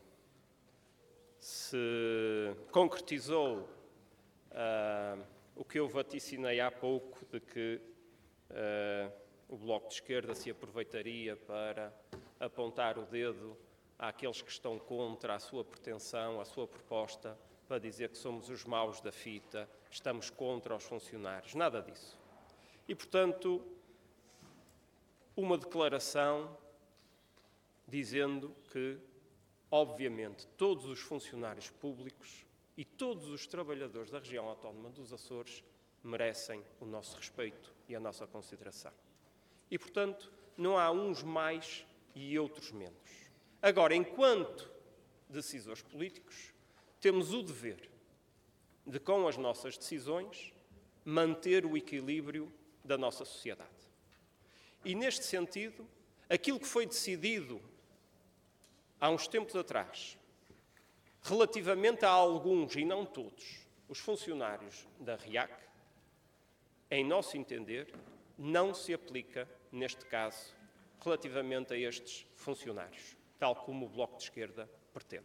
se concretizou uh, o que eu vaticinei há pouco de que uh, o Bloco de Esquerda se aproveitaria para apontar o dedo àqueles que estão contra a sua pretensão, a sua proposta, para dizer que somos os maus da fita, estamos contra os funcionários. Nada disso. E, portanto, uma declaração dizendo que, obviamente, todos os funcionários públicos e todos os trabalhadores da região autónoma dos Açores merecem o nosso respeito e a nossa consideração. E, portanto, não há uns mais e outros menos. Agora, enquanto decisores políticos, temos o dever de, com as nossas decisões, manter o equilíbrio da nossa sociedade. E, neste sentido, aquilo que foi decidido há uns tempos atrás, relativamente a alguns, e não todos, os funcionários da RIAC, em nosso entender, não se aplica, neste caso, relativamente a estes funcionários, tal como o Bloco de Esquerda pretende.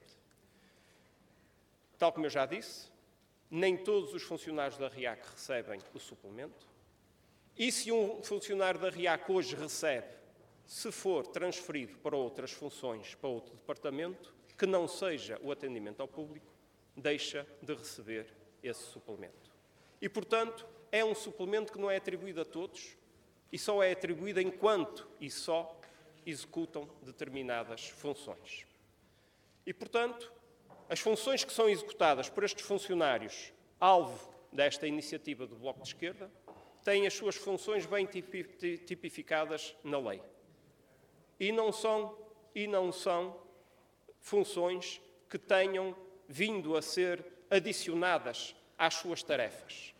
Tal como eu já disse, nem todos os funcionários da RIAC recebem o suplemento, e se um funcionário da RIAC hoje recebe, se for transferido para outras funções, para outro departamento, que não seja o atendimento ao público, deixa de receber esse suplemento. E, portanto, é um suplemento que não é atribuído a todos e só é atribuído enquanto e só executam determinadas funções. E, portanto, as funções que são executadas por estes funcionários, alvo desta iniciativa do Bloco de Esquerda, têm as suas funções bem tipificadas na lei. E não são, e não são funções que tenham vindo a ser adicionadas às suas tarefas.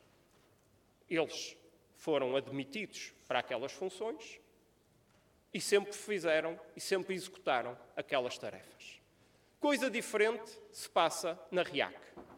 Eles foram admitidos para aquelas funções e sempre fizeram e sempre executaram aquelas tarefas. Coisa diferente se passa na RIAC.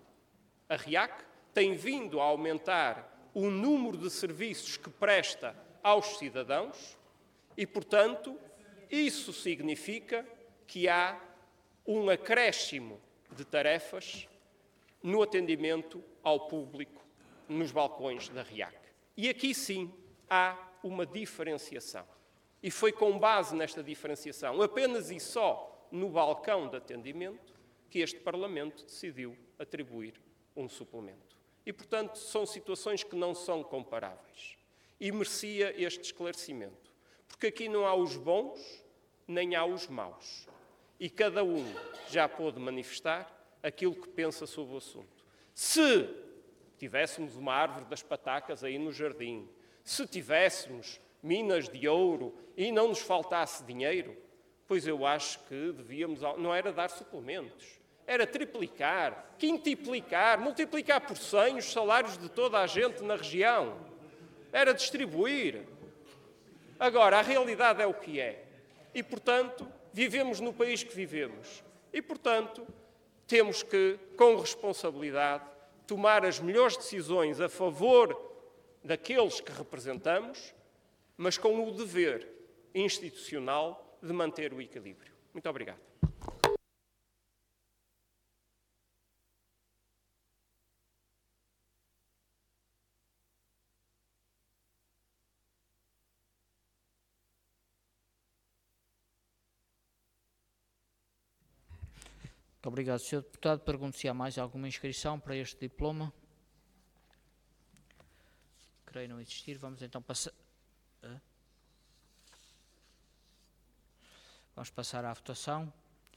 A RIAC tem vindo a aumentar o número de serviços que presta aos cidadãos e, portanto, isso significa que há um acréscimo de tarefas no atendimento ao público nos balcões da RIAC. E aqui sim há uma diferenciação. E foi com base nesta diferenciação, apenas e só no balcão de atendimento, que este Parlamento decidiu atribuir um suplemento. E, portanto, são situações que não são comparáveis. E merecia este esclarecimento. Porque aqui não há os bons, nem há os maus. E cada um já pôde manifestar aquilo que pensa sobre o assunto. Se tivéssemos uma árvore das patacas aí no jardim, se tivéssemos minas de ouro e não nos faltasse dinheiro, pois eu acho que devíamos, não era dar suplementos, era triplicar, quintuplicar, multiplicar por cem os salários de toda a gente na região. Era distribuir. Agora, a realidade é o que é. E, portanto, vivemos no país que vivemos. E, portanto, temos que, com responsabilidade, tomar as melhores decisões a favor daqueles que representamos, mas com o dever institucional de manter o equilíbrio. Muito obrigado. Muito obrigado, senhor Deputado. Pergunto se há mais alguma inscrição para este diploma. Creio não existir. Vamos então passar... Vamos passar à votação.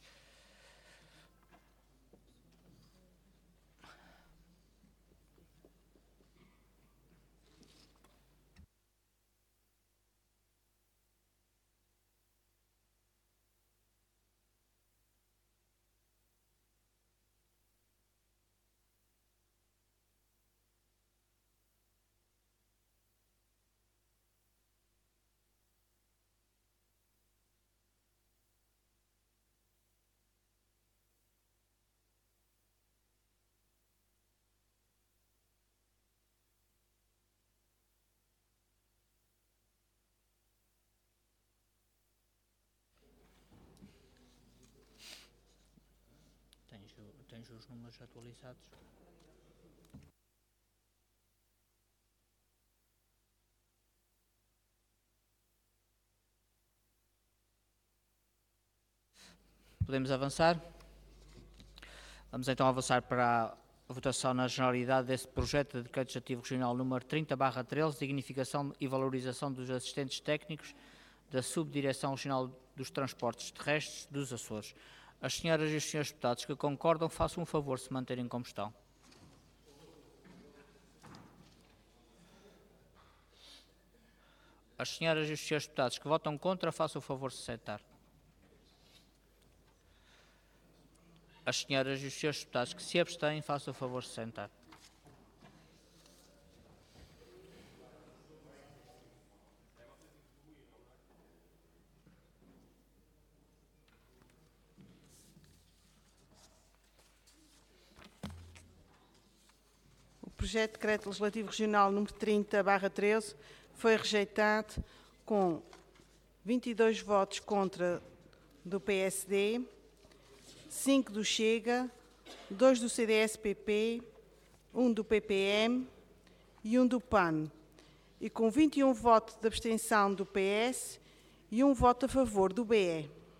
Tens os números atualizados? Podemos avançar? Vamos então avançar para a votação na generalidade deste projeto de Decreto Legislativo Regional número trinta barra treze, dignificação e valorização dos assistentes técnicos da Subdireção Regional dos Transportes Terrestres dos Açores. As senhoras e os senhores deputados que concordam, façam um favor de se manterem como estão. As senhoras e os senhores deputados que votam contra, façam o favor de se sentar. As senhoras e os senhores deputados que se abstêm, façam o favor de se sentar. O projeto de Decreto Legislativo Regional número trinta barra treze foi rejeitado com vinte e dois votos contra do P S D, cinco do Chega, dois do C D S P P, um do P P M e um do P A N, e com vinte e um votos de abstenção do P S e um voto a favor do B E.